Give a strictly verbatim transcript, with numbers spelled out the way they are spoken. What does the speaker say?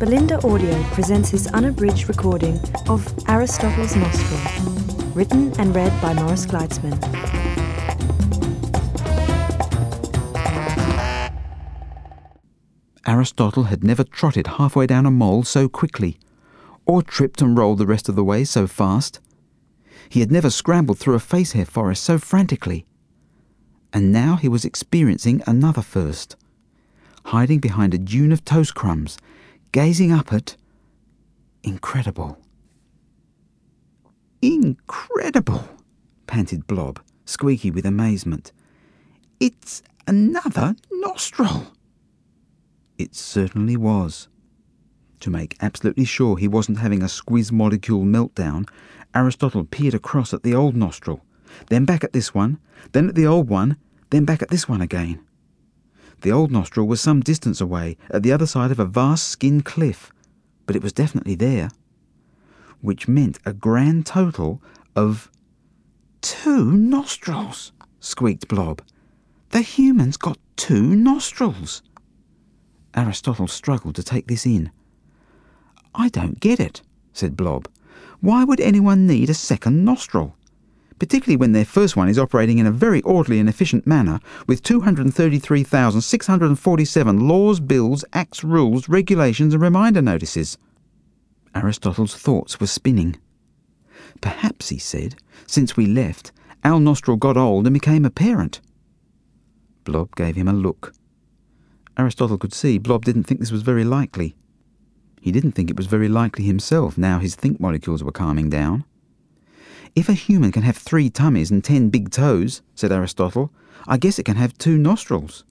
Belinda Audio presents this unabridged recording of Aristotle's Nostril, written and read by Morris Gleitzman. Aristotle had never trotted halfway down a mole so quickly, or tripped and rolled the rest of the way so fast. He had never scrambled through a facehair forest so frantically. And now he was experiencing another first, hiding behind a dune of toast crumbs, gazing up at... Incredible. Incredible, panted Blob, squeaky with amazement. It's another nostril. It certainly was. To make absolutely sure he wasn't having a squiz molecule meltdown, Aristotle peered across at the old nostril, then back at this one, then at the old one, then back at this one again. The old nostril was some distance away, at the other side of a vast skinned cliff, but it was definitely there, which meant a grand total of two nostrils, squeaked Blob. The human's got two nostrils. Aristotle struggled to take this in. I don't get it, said Blob. Why would anyone need a second nostril? Particularly when their first one is operating in a very orderly and efficient manner, with two hundred thirty-three thousand six hundred forty-seven laws, bills, acts, rules, regulations and reminder notices. Aristotle's thoughts were spinning. Perhaps, he said, since we left, our nostril got old and became a parent. Blob gave him a look. Aristotle could see Blob didn't think this was very likely. He didn't think it was very likely himself, now his think molecules were calming down. If a human can have three tummies and ten big toes, said Aristotle, I guess it can have two nostrils.